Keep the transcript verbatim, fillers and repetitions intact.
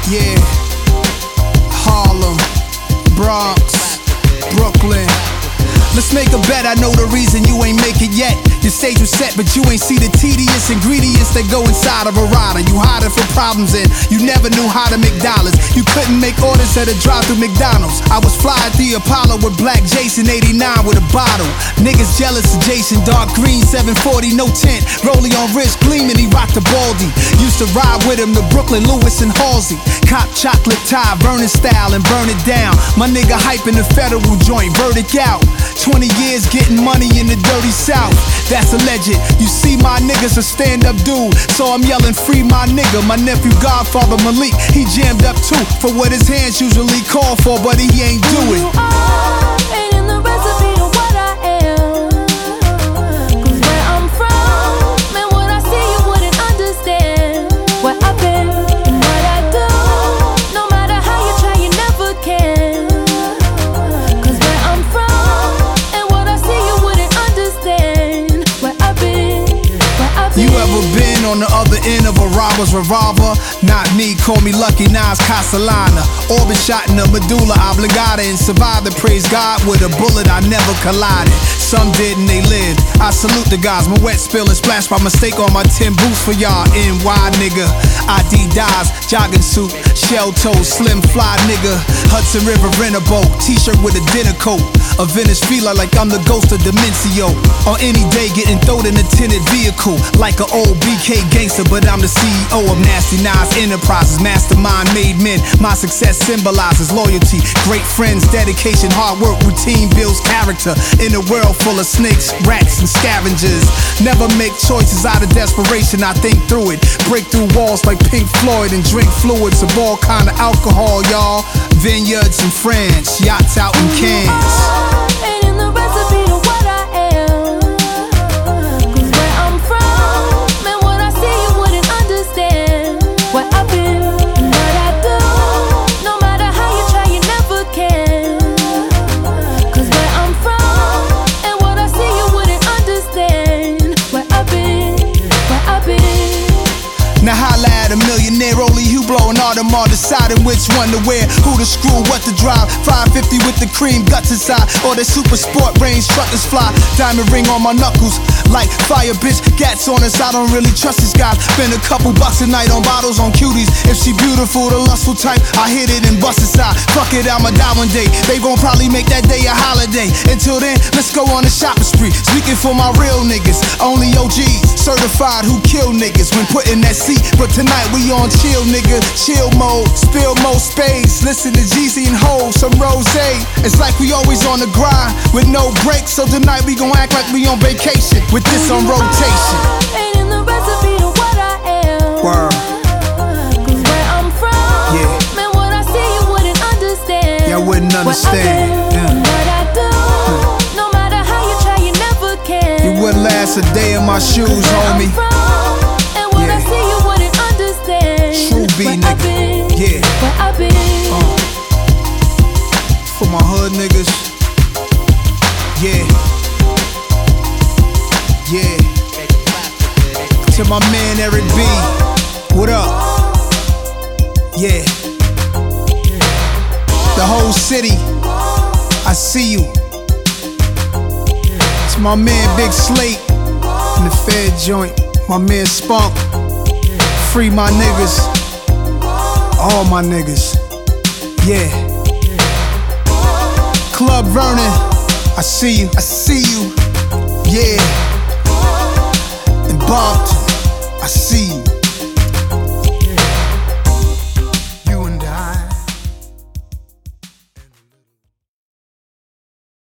Yeah, Harlem, Bronx, Brooklyn. Let's make a bet, I know the reason you ain't make it yet. Your stage was set, but you ain't see the tedious ingredients that go inside of a rider. You hiding from problems and you never knew how to make dollars. You couldn't make orders at a drive-through McDonald's. I was fly at the Apollo with Black Jason eighty-nine with a bottle. Niggas jealous of Jason, dark green seven forty, no tint. Rollie on wrist gleaming, he rocked the Baldy. Used to ride with him to Brooklyn, Lewis and Halsey. Cop chocolate tie, Vernon style and burn it down. My nigga hyping the federal joint, verdict out. twenty years getting money in the dirty South. That's alleged. You see, my nigga's a stand-up dude, so I'm yelling free my nigga. My nephew Godfather Malik, he jammed up too for what his hands usually call for, but he ain't do it. Who you are ain't in the recipe to what I am. Cause where I'm from and what I see you wouldn't understand. Where I've been and what I do, no matter how you try you never can. Cause where I'm from and what I see you wouldn't understand. Where I've been, where I've been. You ever been on the other end of a robber's revolver? Not me, call me Lucky Nas Castellana. Orbit shot in the medulla oblongata and survived to praise God with a bullet I never collided. Some did and they lived. I salute the guys. My wet spill and splash by mistake on my tin boots for y'all. N Y nigga, Adidas, jogging suit, shell toe, slim fly nigga. Hudson River rent a boat, t-shirt with a dinner coat. A Venice feeler like I'm the ghost of Demencio. On any day getting thrown in a tinted vehicle like an old B K gangster, but I'm the C E O of Nasty Nas Enterprises. Mastermind made men. My success symbolizes loyalty, great friends, dedication, hard work, routine builds character. In a world full of snakes, rats, and scavengers, never make choices out of desperation. I think through it, break through walls like Pink Floyd and drink fluids of all kind of alcohol, y'all. Vineyards in France, yachts out in Cannes. Ain't in the recipe to what I am. Cause where I'm from and what I see you wouldn't understand. Where I've been and what I do, no matter how you try you never can. Cause where I'm from and what I see you wouldn't understand. Where I've been, where I've been. Now holla at a millionaire, only you blowing all them all, deciding which one to wear, who to screw, what to drive. Five fifty with the cream guts inside, or the super sport range truckers fly. Diamond ring on my knuckles, like fire bitch, gats on us. I don't really trust these guys. Spend a couple bucks a night on bottles on cuties. If she beautiful, the lustful type, I hit it and bust it side. Fuck it, I'ma die one day. They gon' probably make that day a holiday. Until then, let's go on a shopping spree. Speaking for my real niggas, only O Gs, certified who kill niggas when put in that seat. But tonight we on chill, nigga, chill mode. Spill more space, listen to Jeezy and Ho, some rose. It's like we always on the grind with no breaks. So tonight we gon' act like we on vacation with this on rotation. Ain't in the recipe to what I am. Word. Cause where I'm from, Yeah. man, what I see you wouldn't understand. Y'all wouldn't understand. Where I've been, what I do, no matter how you try, you never can. You wouldn't last a day in my shoes, Where homie. I'm from, and what I Yeah. see you wouldn't understand. True B, Where nigga. I've been, Yeah. where I've been. Uh, for my hood niggas. Yeah. Yeah. To my man Eric B. What up? Yeah. The whole city, I see you. To my man Big Slate in the Fed joint. My man Spunk. Free my niggas. All my niggas. Yeah. Club Vernon, I see you, I see you. Yeah. In Boston, I see you.